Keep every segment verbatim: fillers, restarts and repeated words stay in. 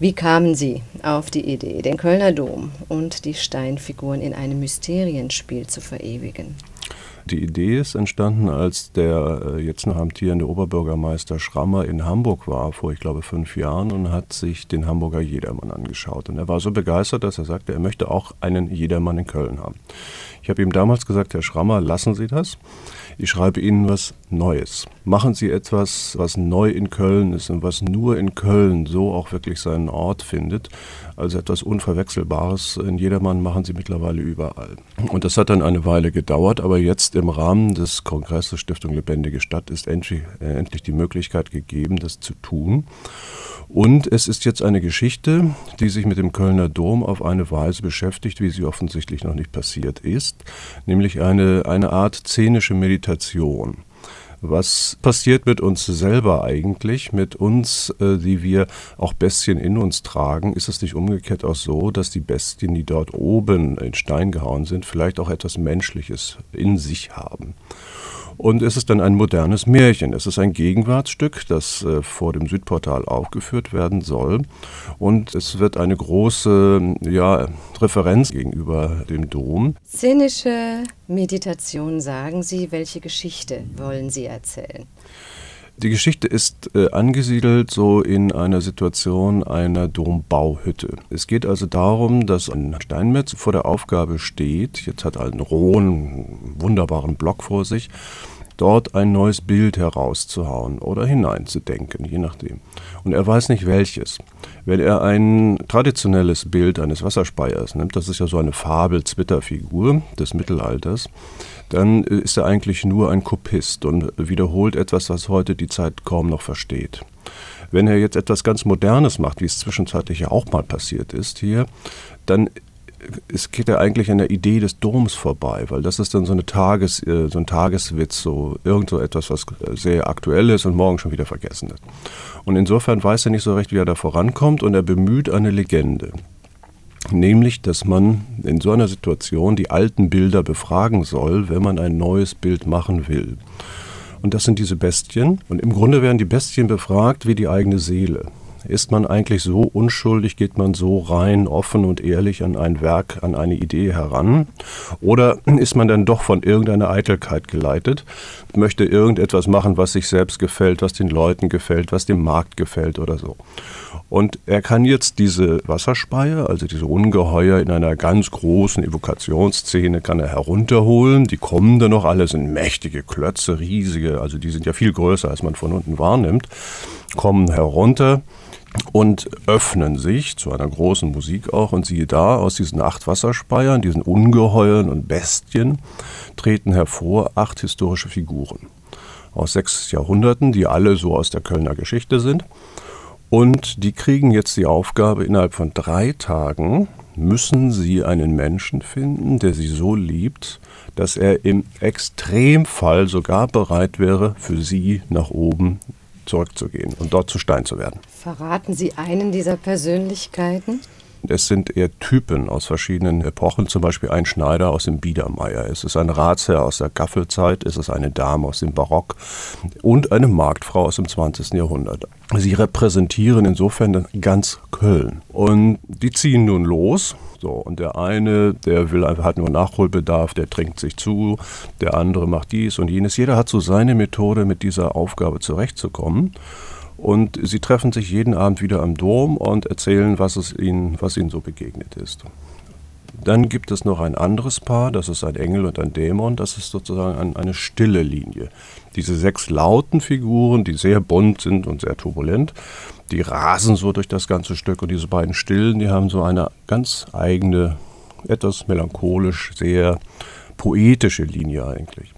Wie kamen Sie auf die Idee, den Kölner Dom und die Steinfiguren in einem Mysterienspiel zu verewigen? Die Idee ist entstanden, als der jetzt noch amtierende Oberbürgermeister Schrammer in Hamburg war, vor ich glaube fünf Jahren, und hat sich den Hamburger Jedermann angeschaut. Und er war so begeistert, dass er sagte, er möchte auch einen Jedermann in Köln haben. Ich habe ihm damals gesagt, Herr Schrammer, lassen Sie das. Ich schreibe Ihnen was Neues. Machen Sie etwas, was neu in Köln ist und was nur in Köln so auch wirklich seinen Ort findet. Also etwas Unverwechselbares. In Jedermann machen Sie mittlerweile überall. Und das hat dann eine Weile gedauert, aber jetzt im Rahmen des Kongresses Stiftung Lebendige Stadt ist endlich, äh, endlich die Möglichkeit gegeben, das zu tun. Und es ist jetzt eine Geschichte, die sich mit dem Kölner Dom auf eine Weise beschäftigt, wie sie offensichtlich noch nicht passiert ist, nämlich eine, eine Art szenische Meditation. Was passiert mit uns selber eigentlich, mit uns, äh, die wir auch Bestien in uns tragen? Ist es nicht umgekehrt auch so, dass die Bestien, die dort oben in Stein gehauen sind, vielleicht auch etwas Menschliches in sich haben? Und es ist dann ein modernes Märchen. Es ist ein Gegenwartsstück, das äh, vor dem Südportal aufgeführt werden soll. Und es wird eine große ja, Referenz gegenüber dem Dom. Szenische Meditation, sagen Sie. Welche Geschichte wollen Sie erzählen? Die Geschichte ist äh, angesiedelt so in einer Situation einer Dombauhütte. Es geht also darum, dass ein Steinmetz vor der Aufgabe steht, jetzt hat er einen rohen, wunderbaren Block vor sich, dort ein neues Bild herauszuhauen oder hineinzudenken, je nachdem. Und er weiß nicht welches. Wenn er ein traditionelles Bild eines Wasserspeiers nimmt, das ist ja so eine Fabel-Zwitterfigur des Mittelalters, dann ist er eigentlich nur ein Kopist und wiederholt etwas, was heute die Zeit kaum noch versteht. Wenn er jetzt etwas ganz Modernes macht, wie es zwischenzeitlich ja auch mal passiert ist hier, dann es geht ja eigentlich an der Idee des Doms vorbei, weil das ist dann so, eine Tages, so ein Tageswitz, so irgend so etwas, was sehr aktuell ist und morgen schon wieder vergessen ist. Und insofern weiß er nicht so recht, wie er da vorankommt, und er bemüht eine Legende. Nämlich, dass man in so einer Situation die alten Bilder befragen soll, wenn man ein neues Bild machen will. Und das sind diese Bestien. Und im Grunde werden die Bestien befragt wie die eigene Seele. Ist man eigentlich so unschuldig, geht man so rein, offen und ehrlich an ein Werk, an eine Idee heran? Oder ist man dann doch von irgendeiner Eitelkeit geleitet, möchte irgendetwas machen, was sich selbst gefällt, was den Leuten gefällt, was dem Markt gefällt oder so? Und er kann jetzt diese Wasserspeier, also diese Ungeheuer in einer ganz großen Evokationsszene, kann er herunterholen. Die kommen dann noch alle, sind mächtige Klötze, riesige, also die sind ja viel größer, als man von unten wahrnimmt, kommen herunter und öffnen sich zu einer großen Musik auch. Und siehe da, aus diesen acht Wasserspeiern, diesen Ungeheuern und Bestien, treten hervor acht historische Figuren aus sechs Jahrhunderten, die alle so aus der Kölner Geschichte sind. Und die kriegen jetzt die Aufgabe, innerhalb von drei Tagen müssen sie einen Menschen finden, der sie so liebt, dass er im Extremfall sogar bereit wäre, für sie nach oben zurückzugehen und dort zu Stein zu werden. Verraten Sie einen dieser Persönlichkeiten? Es sind eher Typen aus verschiedenen Epochen, zum Beispiel ein Schneider aus dem Biedermeier. Es ist ein Ratsherr aus der Gaffelzeit, es ist eine Dame aus dem Barock und eine Marktfrau aus dem zwanzigsten Jahrhundert. Sie repräsentieren insofern ganz Köln. Und die ziehen nun los. So, und der eine, der will einfach, hat nur Nachholbedarf, der trinkt sich zu, der andere macht dies und jenes. Jeder hat so seine Methode, mit dieser Aufgabe zurechtzukommen. Und sie treffen sich jeden Abend wieder am Dom und erzählen, was es ihnen, was ihnen so begegnet ist. Dann gibt es noch ein anderes Paar, das ist ein Engel und ein Dämon, das ist sozusagen ein, eine stille Linie. Diese sechs lauten Figuren, die sehr bunt sind und sehr turbulent, die rasen so durch das ganze Stück, und diese beiden stillen, die haben so eine ganz eigene, etwas melancholisch, sehr poetische Linie eigentlich.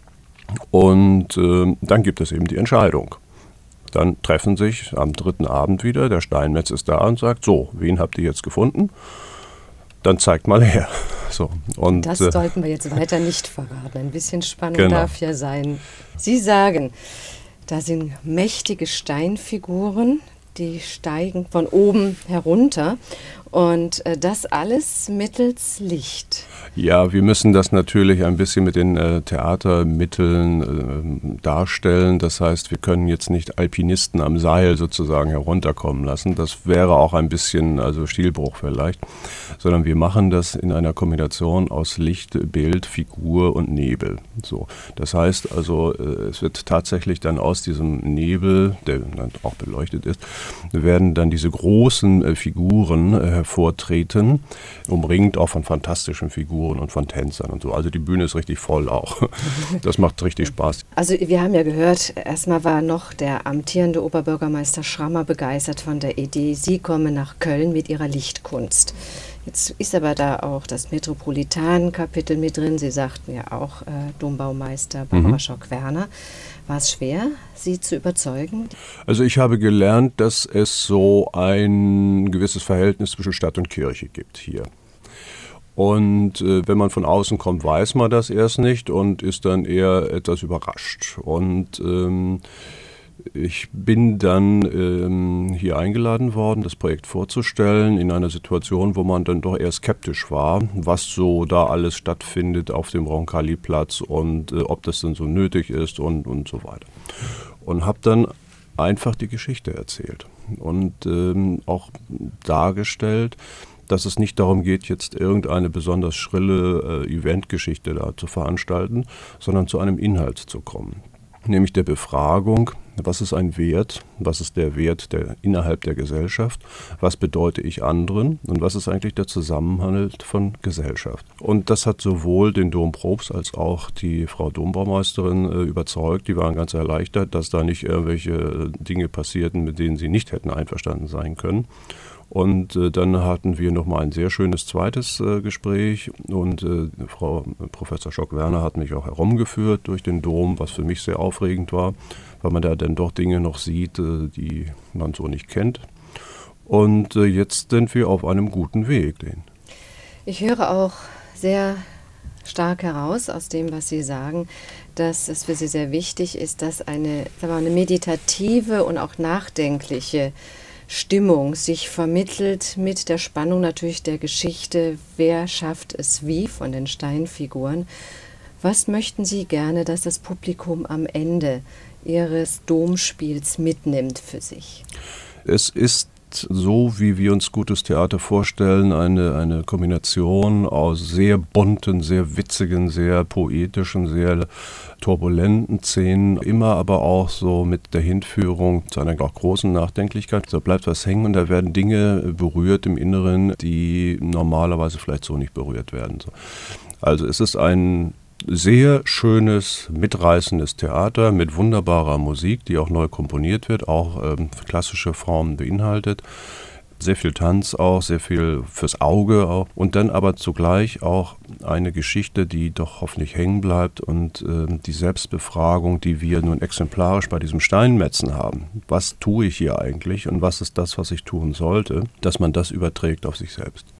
Und äh, dann gibt es eben die Entscheidung. Dann treffen sich am dritten Abend wieder, der Steinmetz ist da und sagt, so, wen habt ihr jetzt gefunden? Dann zeigt mal her. So, und, das äh, sollten wir jetzt weiter nicht verraten. Ein bisschen Spannung genau. darf ja sein. Sie sagen, da sind mächtige Steinfiguren, die steigen von oben herunter. Und äh, das alles mittels Licht. Ja, wir müssen das natürlich ein bisschen mit den äh, Theatermitteln äh, darstellen. Das heißt, wir können jetzt nicht Alpinisten am Seil sozusagen herunterkommen lassen. Das wäre auch ein bisschen, also Stilbruch vielleicht. Sondern wir machen das in einer Kombination aus Licht, Bild, Figur und Nebel. So. Das heißt also, äh, es wird tatsächlich dann aus diesem Nebel, der dann auch beleuchtet ist, werden dann diese großen äh, Figuren äh, hervortreten, umringt auch von fantastischen Figuren und von Tänzern und so. Also die Bühne ist richtig voll auch. Das macht richtig Spaß. Also wir haben ja gehört, erstmal war noch der amtierende Oberbürgermeister Schrammer begeistert von der Idee, Sie kommen nach Köln mit Ihrer Lichtkunst. Jetzt ist aber da auch das Metropolitan-Kapitel mit drin. Sie sagten ja auch äh, Dombaumeister Barbara mhm. Schock-Werner. War es schwer, Sie zu überzeugen? Also ich habe gelernt, dass es so ein gewisses Verhältnis zwischen Stadt und Kirche gibt hier. Und äh, wenn man von außen kommt, weiß man das erst nicht und ist dann eher etwas überrascht. Und ähm, ich bin dann ähm, hier eingeladen worden, das Projekt vorzustellen, in einer Situation, wo man dann doch eher skeptisch war, was so da alles stattfindet auf dem Roncalli-Platz und äh, ob das denn so nötig ist und, und so weiter. Und habe dann einfach die Geschichte erzählt und ähm, auch dargestellt, dass es nicht darum geht, jetzt irgendeine besonders schrille äh, Eventgeschichte da zu veranstalten, sondern zu einem Inhalt zu kommen. Nämlich der Befragung, was ist ein Wert, was ist der Wert der, innerhalb der Gesellschaft, was bedeute ich anderen und was ist eigentlich der Zusammenhang von Gesellschaft. Und das hat sowohl den Dompropst als auch die Frau Dombaumeisterin äh, überzeugt, die waren ganz erleichtert, dass da nicht irgendwelche Dinge passierten, mit denen sie nicht hätten einverstanden sein können. Und äh, dann hatten wir nochmal ein sehr schönes zweites äh, Gespräch und äh, Frau Professor Schock-Werner hat mich auch herumgeführt durch den Dom, was für mich sehr aufregend war, weil man da dann doch Dinge noch sieht, äh, die man so nicht kennt. Und äh, jetzt sind wir auf einem guten Weg. Den. Ich höre auch sehr stark heraus aus dem, was Sie sagen, dass es für Sie sehr wichtig ist, dass eine, sagen wir mal, eine meditative und auch nachdenkliche Stimmung sich vermittelt mit der Spannung natürlich der Geschichte, wer schafft es wie von den Steinfiguren. Was möchten Sie gerne, dass das Publikum am Ende Ihres Domspiels mitnimmt für sich? Es ist so, wie wir uns gutes Theater vorstellen, eine, eine Kombination aus sehr bunten, sehr witzigen, sehr poetischen, sehr turbulenten Szenen, immer aber auch so mit der Hinführung zu einer auch großen Nachdenklichkeit. Da bleibt was hängen und da werden Dinge berührt im Inneren, die normalerweise vielleicht so nicht berührt werden. Also es ist ein sehr schönes, mitreißendes Theater mit wunderbarer Musik, die auch neu komponiert wird, auch ähm, klassische Formen beinhaltet. Sehr viel Tanz auch, sehr viel fürs Auge auch. Und dann aber zugleich auch eine Geschichte, die doch hoffentlich hängen bleibt und äh, die Selbstbefragung, die wir nun exemplarisch bei diesem Steinmetzen haben. Was tue ich hier eigentlich und was ist das, was ich tun sollte, dass man das überträgt auf sich selbst.